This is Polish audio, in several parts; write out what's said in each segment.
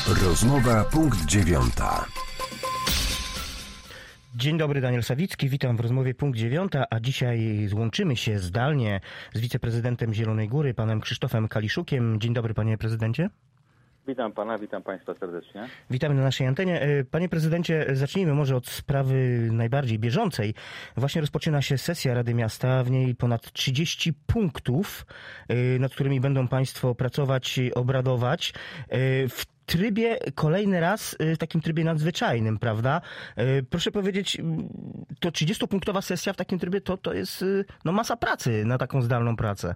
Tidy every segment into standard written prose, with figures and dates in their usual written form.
Rozmowa punkt 9. Dzień dobry, Daniel Sawicki, witam w rozmowie punkt 9, a dzisiaj złączymy się zdalnie z wiceprezydentem Zielonej Góry, panem Krzysztofem Kaliszukiem. Dzień dobry, panie prezydencie. Witam pana, witam państwa serdecznie. Witamy na naszej antenie. Panie prezydencie, zacznijmy może od sprawy najbardziej bieżącej. Właśnie rozpoczyna się sesja Rady Miasta, w niej ponad 30 punktów, nad którymi będą państwo pracować, obradować. W trybie, kolejny raz, w takim trybie nadzwyczajnym, prawda? Proszę powiedzieć, to 30-punktowa sesja w takim trybie to jest masa pracy na taką zdalną pracę.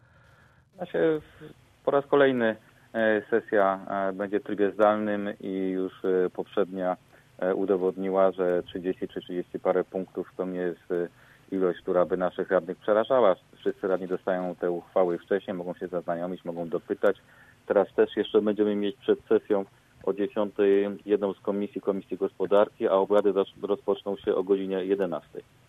Po raz kolejny sesja będzie w trybie zdalnym i już poprzednia udowodniła, że 30 czy 30 parę punktów to nie jest ilość, która by naszych radnych przerażała. Wszyscy radni dostają te uchwały wcześniej, mogą się zaznajomić, mogą dopytać. Teraz też jeszcze będziemy mieć przed sesją o 10 jedną z Komisji Gospodarki, a obrady rozpoczną się o godzinie 11.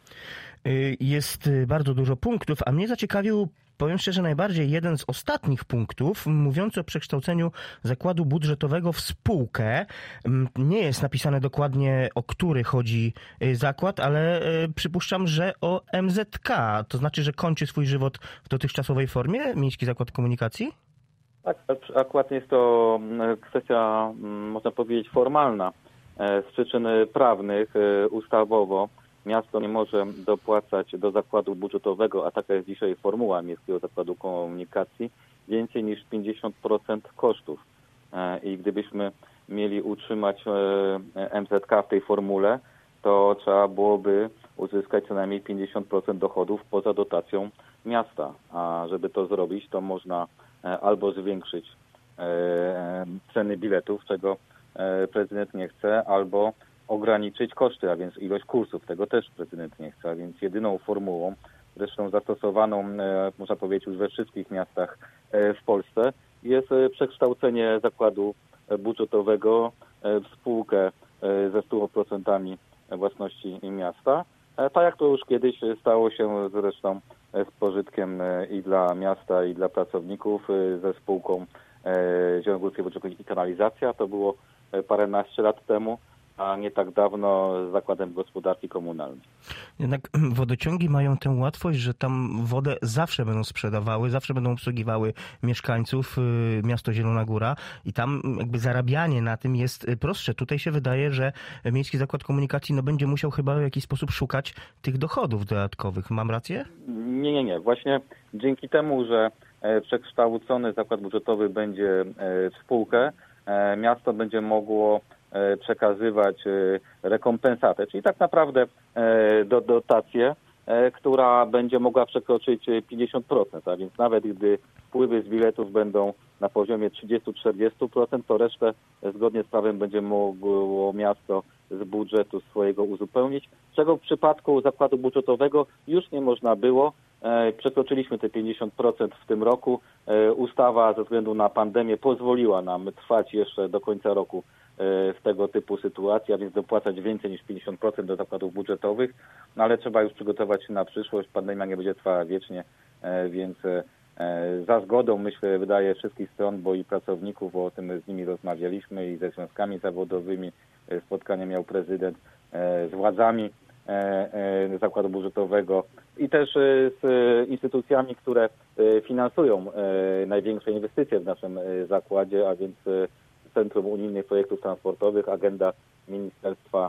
Jest bardzo dużo punktów, a mnie zaciekawił, powiem szczerze, najbardziej jeden z ostatnich punktów, mówiący o przekształceniu zakładu budżetowego w spółkę. Nie jest napisane dokładnie, o który chodzi zakład, ale przypuszczam, że o MZK. To znaczy, że kończy swój żywot w dotychczasowej formie Miejski Zakład Komunikacji? Tak, akurat jest to kwestia, można powiedzieć, formalna. Z przyczyn prawnych, ustawowo, miasto nie może dopłacać do zakładu budżetowego, a taka jest dzisiaj formuła Miejskiego Zakładu Komunikacji, więcej niż 50% kosztów. I gdybyśmy mieli utrzymać MZK w tej formule, to trzeba byłoby uzyskać co najmniej 50% dochodów poza dotacją miasta. A żeby to zrobić, to można albo zwiększyć ceny biletów, czego prezydent nie chce, albo ograniczyć koszty, a więc ilość kursów. Tego też prezydent nie chce, a więc jedyną formułą, zresztą zastosowaną, można powiedzieć, już we wszystkich miastach w Polsce, jest przekształcenie zakładu budżetowego w spółkę ze 100% własności miasta. Tak jak to już kiedyś stało się zresztą z pożytkiem i dla miasta, i dla pracowników ze spółką Zielonogórskiej Wodociągi i Kanalizacja. To było paręnaście lat temu, a nie tak dawno z Zakładem Gospodarki Komunalnej. Jednak wodociągi mają tę łatwość, że tam wodę zawsze będą sprzedawały, zawsze będą obsługiwały mieszkańców, miasto Zielona Góra i tam jakby zarabianie na tym jest prostsze. Tutaj się wydaje, że Miejski Zakład Komunikacji będzie musiał chyba w jakiś sposób szukać tych dochodów dodatkowych. Mam rację? Nie. Właśnie dzięki temu, że przekształcony zakład budżetowy będzie w spółkę, miasto będzie mogło przekazywać rekompensatę, czyli tak naprawdę dotację, która będzie mogła przekroczyć 50%, a więc nawet gdy wpływy z biletów będą na poziomie 30-40%, to resztę zgodnie z prawem będzie mogło miasto z budżetu swojego uzupełnić, czego w przypadku zakładu budżetowego już nie można było. Przekroczyliśmy te 50% w tym roku. Ustawa ze względu na pandemię pozwoliła nam trwać jeszcze do końca roku w tego typu sytuacji, a więc dopłacać więcej niż 50% do zakładów budżetowych, ale trzeba już przygotować się na przyszłość. Pandemia nie będzie trwała wiecznie, więc za zgodą, myślę, wydaje wszystkich stron, bo i pracowników, bo o tym z nimi rozmawialiśmy i ze związkami zawodowymi, spotkanie miał prezydent z władzami zakładu budżetowego i też z instytucjami, które finansują największe inwestycje w naszym zakładzie, a więc Centrum Unijnych Projektów Transportowych, Agenda Ministerstwa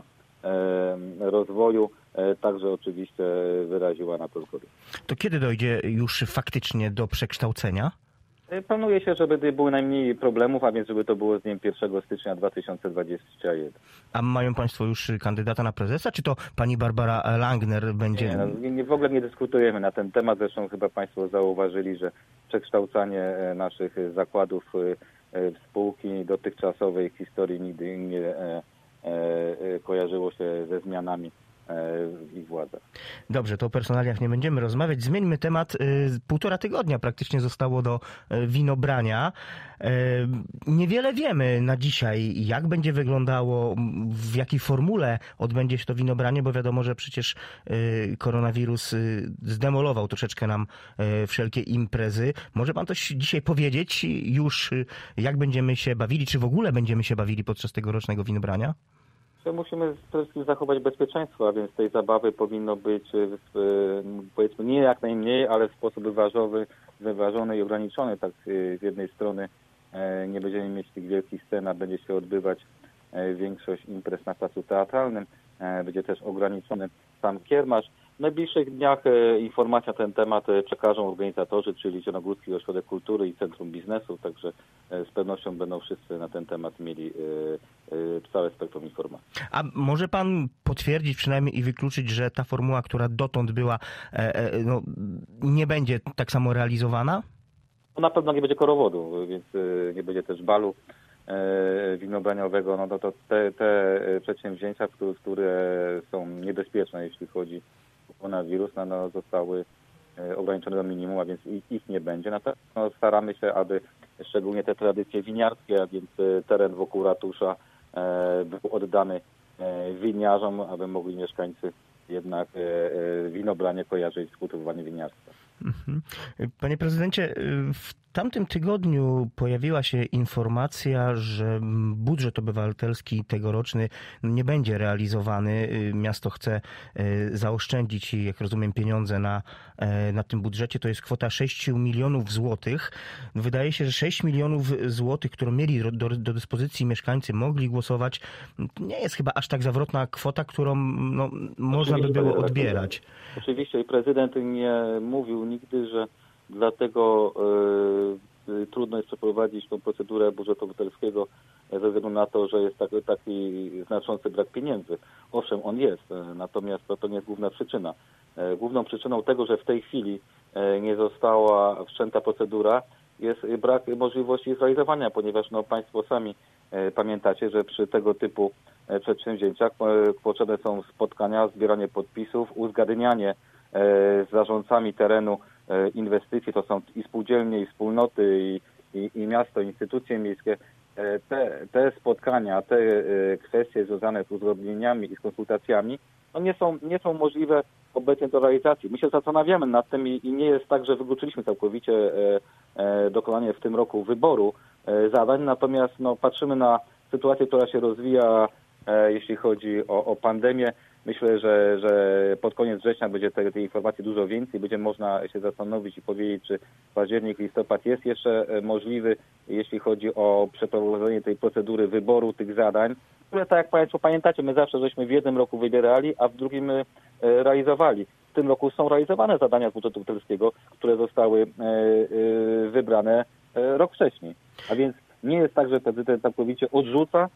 Rozwoju, także oczywiście wyraziła na to zgodę. To kiedy dojdzie już faktycznie do przekształcenia? Planuje się, żeby były najmniej problemów, a więc żeby to było z dniem 1 stycznia 2021. A mają państwo już kandydata na prezesa, czy to pani Barbara Langner będzie? Nie, w ogóle nie dyskutujemy na ten temat. Zresztą chyba państwo zauważyli, że przekształcanie naszych zakładów w spółki dotychczasowej historii nigdy nie kojarzyło się ze zmianami w ich władzach. Dobrze, to o personaliach nie będziemy rozmawiać. Zmieńmy temat. 1,5 tygodnia praktycznie zostało do winobrania. Niewiele wiemy na dzisiaj, jak będzie wyglądało, w jakiej formule odbędzie się to winobranie, bo wiadomo, że przecież koronawirus zdemolował troszeczkę nam wszelkie imprezy. Może pan coś dzisiaj powiedzieć już, jak będziemy się bawili, czy w ogóle będziemy się bawili podczas tegorocznego winobrania? Musimy przede wszystkim zachować bezpieczeństwo, a więc tej zabawy powinno być, powiedzmy, nie jak najmniej, ale w sposób wyważony i ograniczony. Tak z jednej strony nie będziemy mieć tych wielkich scen, a będzie się odbywać większość imprez na placu teatralnym. Będzie też ograniczony sam kiermasz. W najbliższych dniach informacja na ten temat przekażą organizatorzy, czyli Zielonogórski Ośrodek Kultury i Centrum Biznesu, także z pewnością będą wszyscy na ten temat mieli całe spektrum informacji. A może pan potwierdzić przynajmniej i wykluczyć, że ta formuła, która dotąd była, nie będzie tak samo realizowana? Na pewno nie będzie korowodu, więc nie będzie też balu winobraniowego. No to te przedsięwzięcia, które są niebezpieczne, jeśli chodzi o koronawirus, zostały ograniczone do minimum, a więc ich nie będzie. Na pewno staramy się, aby szczególnie te tradycje winiarskie, a więc teren wokół ratusza był oddany winiarzom, aby mogli mieszkańcy jednak winobranie kojarzyć z kultywowaniem winiarstwa. Panie prezydencie, w tamtym tygodniu pojawiła się informacja, że budżet obywatelski tegoroczny nie będzie realizowany. Miasto chce zaoszczędzić, jak rozumiem, pieniądze na tym budżecie. To jest kwota 6 milionów złotych. Wydaje się, że 6 milionów złotych, którą mieli do dyspozycji mieszkańcy, mogli głosować, nie jest chyba aż tak zawrotna kwota, którą można by było odbierać. Oczywiście i prezydent nie mówił nigdy, że dlatego trudno jest przeprowadzić tą procedurę budżetu obywatelskiego ze względu na to, że jest taki znaczący brak pieniędzy. Owszem, on jest, natomiast to nie jest główna przyczyna. Główną przyczyną tego, że w tej chwili nie została wszczęta procedura, jest brak możliwości zrealizowania, ponieważ państwo sami pamiętacie, że przy tego typu przedsięwzięciach potrzebne są spotkania, zbieranie podpisów, uzgadnianie z zarządcami terenu inwestycji, to są i spółdzielnie, i wspólnoty, i miasto, instytucje miejskie. Te spotkania, te kwestie związane z uzgodnieniami i z konsultacjami nie są możliwe obecnie do realizacji. My się zastanawiamy nad tym i nie jest tak, że wykluczyliśmy całkowicie dokonanie w tym roku wyboru zadań, natomiast patrzymy na sytuację, która się rozwija, jeśli chodzi o pandemię. Myślę, że pod koniec września będzie tej informacji dużo więcej. Będzie można się zastanowić i powiedzieć, czy październik, listopad jest jeszcze możliwy, jeśli chodzi o przeprowadzenie tej procedury wyboru tych zadań, które, tak jak Państwo pamiętacie, my zawsze żeśmy w jednym roku wybierali, a w drugim realizowali. W tym roku są realizowane zadania z budżetu obywatelskiego, które zostały wybrane rok wcześniej. A więc nie jest tak, że prezydent całkowicie odrzuca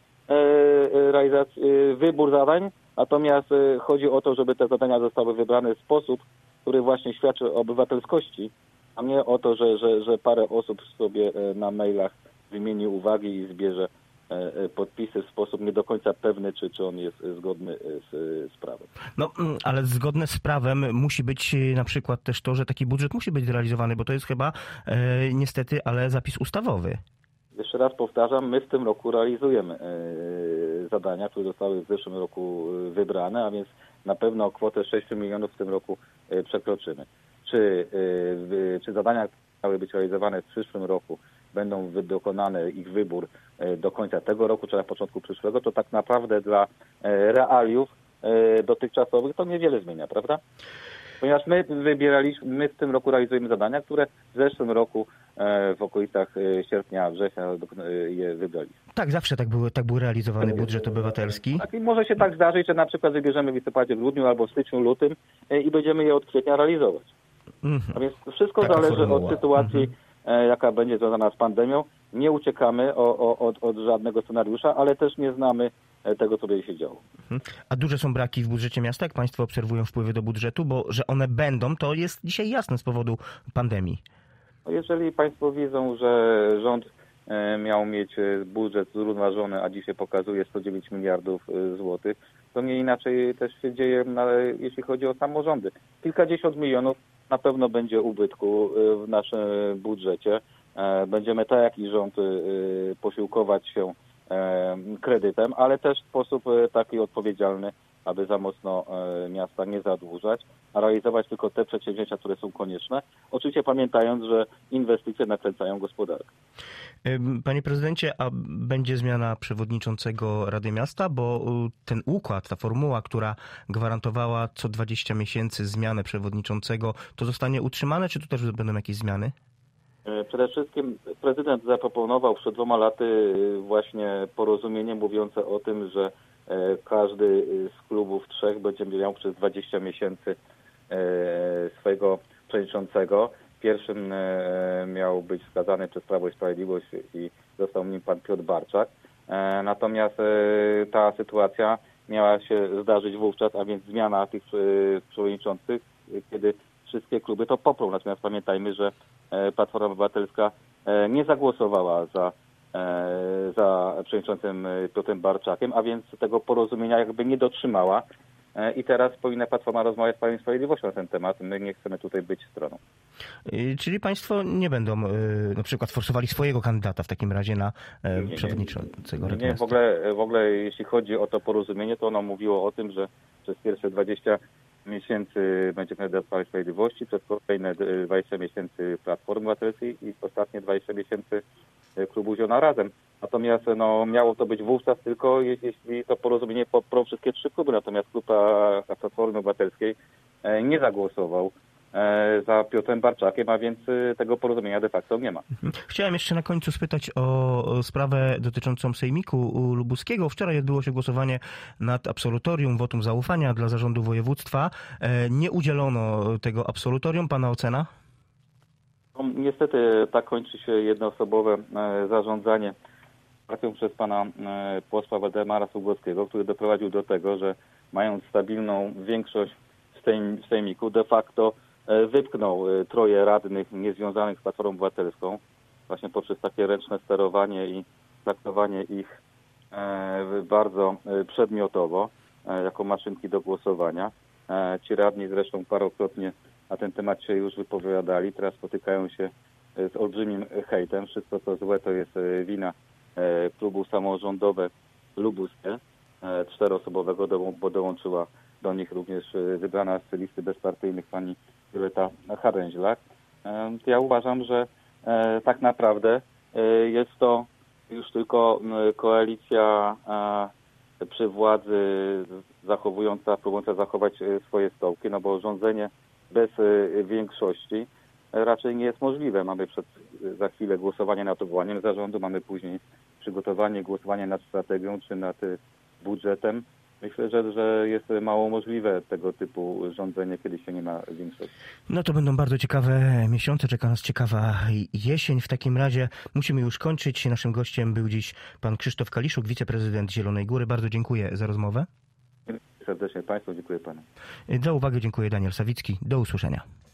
wybór zadań, natomiast chodzi o to, żeby te zadania zostały wybrane w sposób, który właśnie świadczy o obywatelskości, a nie o to, że parę osób sobie na mailach wymieni uwagi i zbierze podpisy w sposób nie do końca pewny, czy on jest zgodny z prawem. Ale zgodne z prawem musi być na przykład też to, że taki budżet musi być zrealizowany, bo to jest chyba niestety, ale zapis ustawowy. Jeszcze raz powtarzam, my w tym roku realizujemy zadania, które zostały w zeszłym roku wybrane, a więc na pewno kwotę 6 milionów w tym roku przekroczymy. Czy zadania, które miały być realizowane w przyszłym roku, będą dokonane ich wybór do końca tego roku, czy na początku przyszłego, to tak naprawdę dla realiów dotychczasowych to niewiele zmienia, prawda? Ponieważ my w tym roku realizujemy zadania, które w zeszłym roku w okolicach sierpnia, września je wybraliśmy. Tak, zawsze tak był realizowany budżet obywatelski. Tak, i może się tak zdarzyć, że na przykład wybierzemy w listopadzie, grudniu albo w styczniu, lutym i będziemy je od kwietnia realizować. A więc wszystko zależy od sytuacji, jaka będzie związana z pandemią. Nie uciekamy od żadnego scenariusza, ale też nie znamy tego, co będzie się działo. A duże są braki w budżecie miasta, jak Państwo obserwują wpływy do budżetu, bo że one będą, to jest dzisiaj jasne z powodu pandemii. Jeżeli Państwo widzą, że rząd miał mieć budżet zrównoważony, a dzisiaj pokazuje 109 miliardów złotych, To nie inaczej też się dzieje, jeśli chodzi o samorządy. Kilkadziesiąt milionów na pewno będzie ubytku w naszym budżecie. Będziemy tak jak i rząd posiłkować się kredytem, ale też w sposób taki odpowiedzialny, aby za mocno miasta nie zadłużać, a realizować tylko te przedsięwzięcia, które są konieczne. Oczywiście pamiętając, że inwestycje nakręcają gospodarkę. Panie prezydencie, a będzie zmiana przewodniczącego Rady Miasta, bo ten układ, ta formuła, która gwarantowała co 20 miesięcy zmianę przewodniczącego, to zostanie utrzymane, czy tu też będą jakieś zmiany? Przede wszystkim prezydent zaproponował przed 2 laty właśnie porozumienie mówiące o tym, że każdy z klubów 3 będzie miał przez 20 miesięcy swojego przewodniczącego. Pierwszym miał być wskazany przez Prawo i Sprawiedliwość i został nim pan Piotr Barczak. Natomiast ta sytuacja miała się zdarzyć wówczas, a więc zmiana tych przewodniczących, kiedy wszystkie kluby to poprą. Natomiast pamiętajmy, że Platforma Obywatelska nie zagłosowała za przewodniczącym Piotrem Barczakiem, a więc tego porozumienia jakby nie dotrzymała. I teraz powinna Platforma rozmawiać z Prawem i Sprawiedliwością na ten temat. My nie chcemy tutaj być stroną. Czyli państwo nie będą na przykład forsowali swojego kandydata w takim razie na przewodniczącego Rady Miasta? W ogóle jeśli chodzi o to porozumienie, to ono mówiło o tym, że przez pierwsze 20 miesięcy będzie kandydat Prawa i Sprawiedliwości, przez kolejne 20 miesięcy Platformy Obywatelskiej i ostatnie 20 miesięcy klubu Zielona Razem. Natomiast miało to być wówczas tylko, jeśli to porozumienie poprą wszystkie 3 kluby. Natomiast klub Platformy Obywatelskiej nie zagłosował za Piotrem Barczakiem, a więc tego porozumienia de facto nie ma. Chciałem jeszcze na końcu spytać o sprawę dotyczącą Sejmiku Lubuskiego. Wczoraj odbyło się głosowanie nad absolutorium, wotum zaufania dla zarządu województwa. Nie udzielono tego absolutorium. Pana ocena? Niestety tak kończy się jednoosobowe zarządzanie partią przez pana posła Waldemara Sługockiego, który doprowadził do tego, że mając stabilną większość w Sejmiku, de facto wypchnął 3 radnych niezwiązanych z Platformą Obywatelską, właśnie poprzez takie ręczne sterowanie i traktowanie ich bardzo przedmiotowo, jako maszynki do głosowania. Ci radni zresztą parokrotnie na ten temat się już wypowiadali, teraz spotykają się z olbrzymim hejtem. Wszystko co złe to jest wina klubu samorządowe lubuskie, 4-osobowego, bo dołączyła do nich również wybrana z listy bezpartyjnych pani Violeta Haręźlak. Ja uważam, że tak naprawdę jest to już tylko koalicja przy władzy próbująca zachować swoje stołki, bo rządzenie bez większości raczej nie jest możliwe. Mamy za chwilę głosowanie nad odwołaniem zarządu, mamy później przygotowanie, głosowanie nad strategią czy nad budżetem. Myślę, że jest mało możliwe tego typu rządzenie, kiedy się nie ma większości. No to będą bardzo ciekawe miesiące, czeka nas ciekawa jesień. W takim razie musimy już kończyć. Naszym gościem był dziś pan Krzysztof Kaliszuk, wiceprezydent Zielonej Góry. Bardzo dziękuję za rozmowę. Serdecznie Państwu, dziękuję Panu. Za uwagę dziękuję Daniel Sawicki. Do usłyszenia.